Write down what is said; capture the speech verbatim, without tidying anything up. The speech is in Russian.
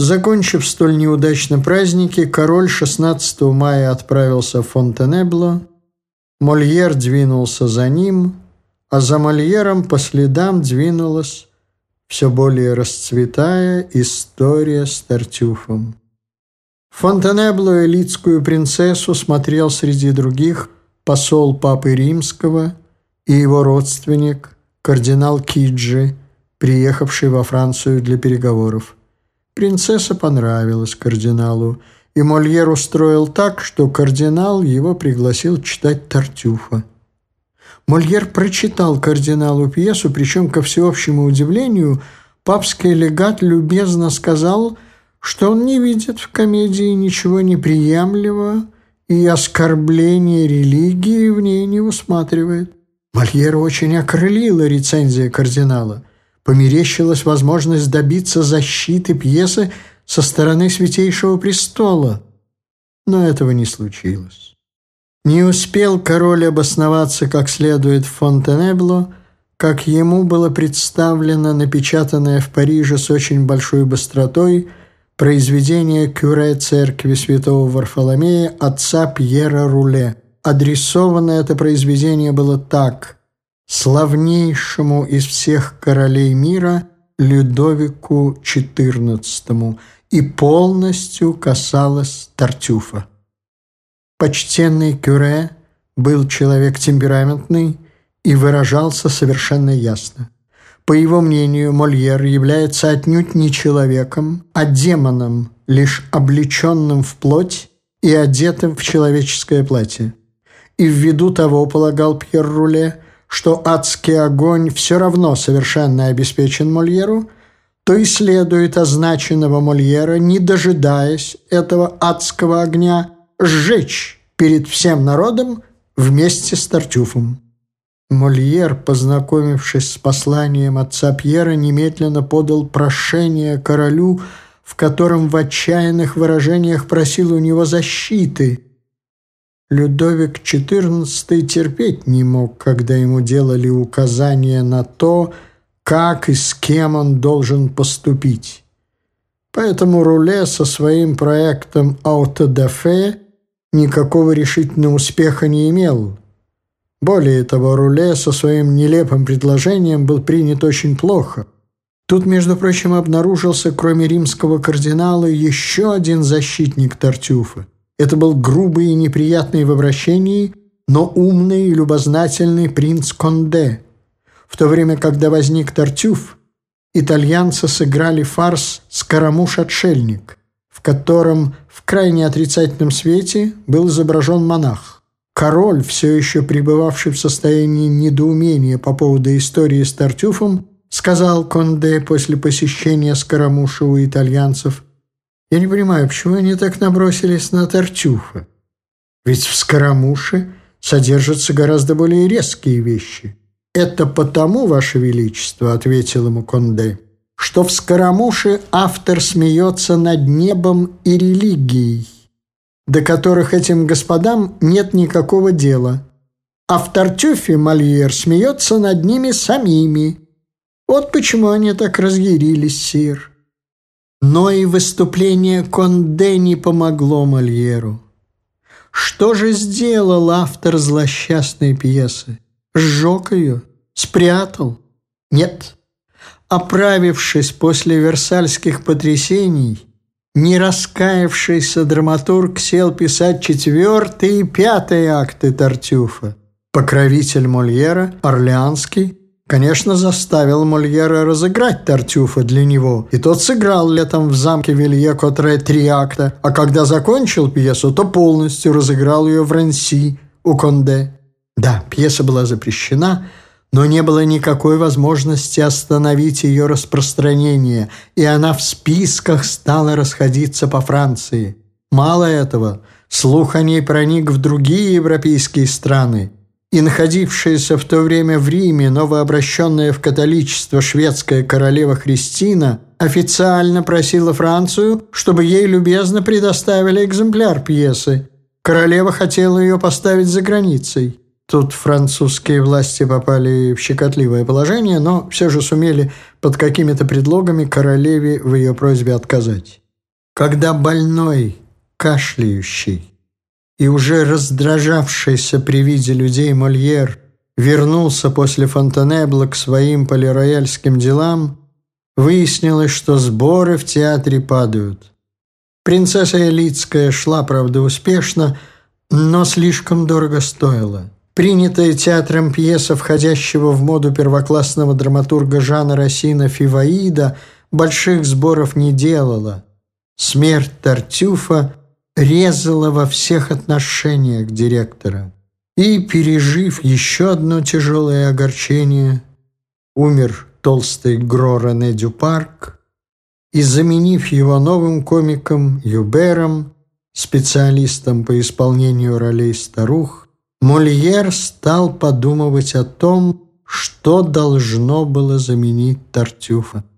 Закончив столь неудачно праздники, король шестнадцатого мая отправился в Фонтенебло, Мольер двинулся за ним, а за Мольером по следам двинулась, все более расцветая, история с Тартюфом. В Фонтенебло элитскую принцессу смотрел среди других посол Папы Римского и его родственник, кардинал Киджи, приехавший во Францию для переговоров. Принцесса понравилась кардиналу, и Мольер устроил так, что кардинал его пригласил читать Тартюфа. Мольер прочитал кардиналу пьесу, причем, ко всеобщему удивлению, папский легат любезно сказал, что он не видит в комедии ничего неприемлемого и оскорбления религии в ней не усматривает. Мольера очень окрылила рецензия кардинала. Померещилась возможность добиться защиты пьесы со стороны Святейшего Престола. Но этого не случилось. Не успел король обосноваться как следует в Фонтенебло, как ему было представлено напечатанное в Париже с очень большой быстротой произведение кюре церкви святого Варфоломея отца Пьера Руле. Адресовано это произведение было так: «Славнейшему из всех королей мира Людовику четырнадцатому», и полностью касалось Тартюфа. Почтенный кюре был человек темпераментный и выражался совершенно ясно. По его мнению, Мольер является отнюдь не человеком, а демоном, лишь облеченным в плоть и одетым в человеческое платье. И ввиду того, полагал Пьер Руле, что адский огонь все равно совершенно обеспечен Мольеру, то и следует означенного Мольера, не дожидаясь этого адского огня, сжечь перед всем народом вместе с Тартюфом. Мольер, познакомившись с посланием отца Пьера, немедленно подал прошение королю, в котором в отчаянных выражениях просил у него защиты. Людовик четырнадцатый терпеть не мог, когда ему делали указания на то, как и с кем он должен поступить. Поэтому Руле со своим проектом «Аутодафе» никакого решительного успеха не имел. Более того, Руле со своим нелепым предложением был принят очень плохо. Тут, между прочим, обнаружился, кроме римского кардинала, еще один защитник Тартюфа. Это был грубый и неприятный в обращении, но умный и любознательный принц Конде. В то время, когда возник Тартюф, итальянцы сыграли фарс «Скарамуш-отшельник», в котором в крайне отрицательном свете был изображен монах. Король, все еще пребывавший в состоянии недоумения по поводу истории с Тартюфом, сказал Конде после посещения Скарамуша у итальянцев: «Я не понимаю, почему они так набросились на Тартюфа? Ведь в Скарамуше содержатся гораздо более резкие вещи». «Это потому, Ваше Величество, — ответил ему Конде, — что в Скарамуше автор смеется над небом и религией, до которых этим господам нет никакого дела, а в Тартюфе Мольер смеется над ними самими. Вот почему они так разъярились, сир». Но и выступление Конде не помогло Мольеру. Что же сделал автор злосчастной пьесы? Сжег ее? Спрятал? Нет. Оправившись после Версальских потрясений, не раскаявшийся драматург сел писать четвертый и пятый акты Тартюфа. Покровитель Мольера, Орлеанский, конечно, заставил Мольера разыграть Тартюфа для него, и тот сыграл летом в замке Вилье-Котре три акта, а когда закончил пьесу, то полностью разыграл ее в Ранси у Конде. Да, пьеса была запрещена, но не было никакой возможности остановить ее распространение, и она в списках стала расходиться по Франции. Мало этого, слух о ней проник в другие европейские страны, и находившаяся в то время в Риме новообращенная в католичество шведская королева Христина официально просила Францию, чтобы ей любезно предоставили экземпляр пьесы. Королева хотела ее поставить за границей. Тут французские власти попали в щекотливое положение, но все же сумели под какими-то предлогами королеве в ее просьбе отказать. Когда больной, кашляющий и уже раздражавшийся при виде людей Мольер вернулся после Фонтенебла к своим полирояльским делам, выяснилось, что сборы в театре падают. «Принцесса Элитская» шла, правда, успешно, но слишком дорого стоила. Принятая театром пьеса, входящего в моду первоклассного драматурга Жана Рассина «Фиваида», больших сборов не делала. Смерть Тартюфа резала во всех отношениях директора. И, пережив еще одно тяжелое огорчение, умер толстый Гро Рене Дюпарк, и, заменив его новым комиком Юбером, специалистом по исполнению ролей старух, Мольер стал подумывать о том, что должно было заменить Тартюфа.